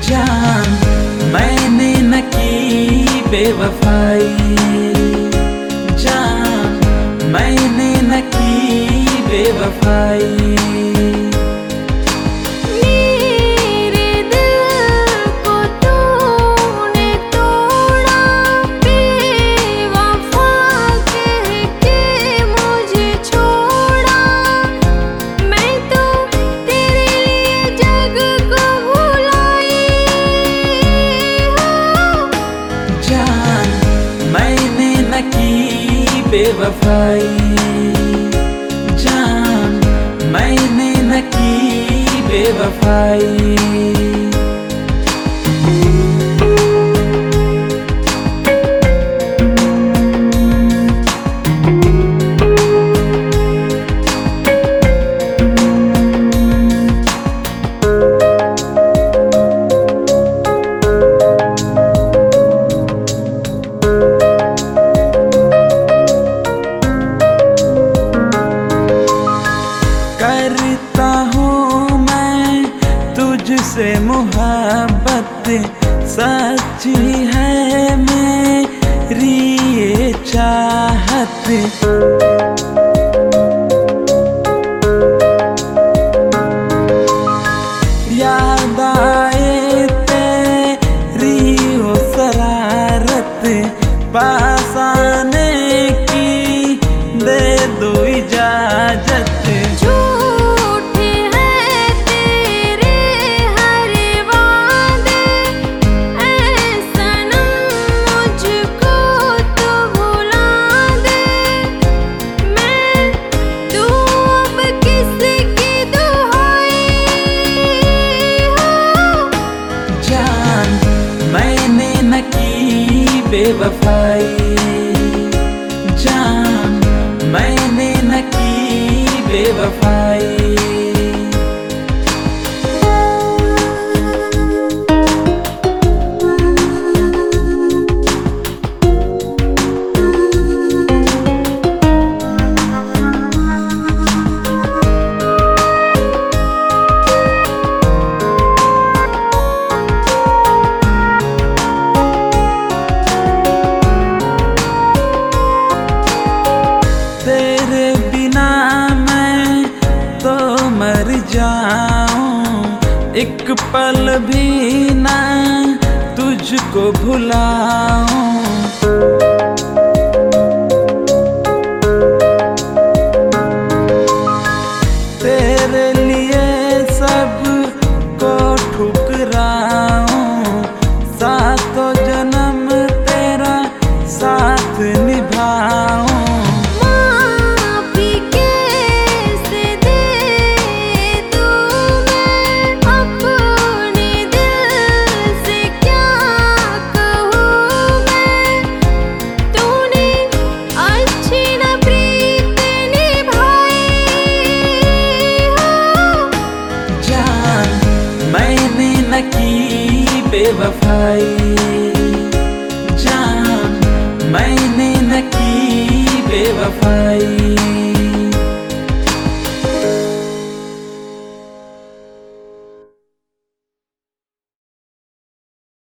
जान मैंने न की बेवफाई, जान मैंने न की बेवफाई। बेवफाई, जान मैंने न की बेवफाई। करता हूँ मैं तुझसे मोहब्बत, सच्ची है मेरी ये चाहत। याद आए तेरी वो शरारत, पास आने की दे दो इजाजत। मैंने न की बेवफाई, जान मैंने न की बेवफाई। तेरे बिना मैं तो मर जाऊं, एक पल भी ना तुझको भुलाऊं। तेरे लिए सब को ठुकराऊं, सातों जन्म तेरा साथ निभाऊं। मैंने न की बेवफाई, जान मैंने न की बेवफाई।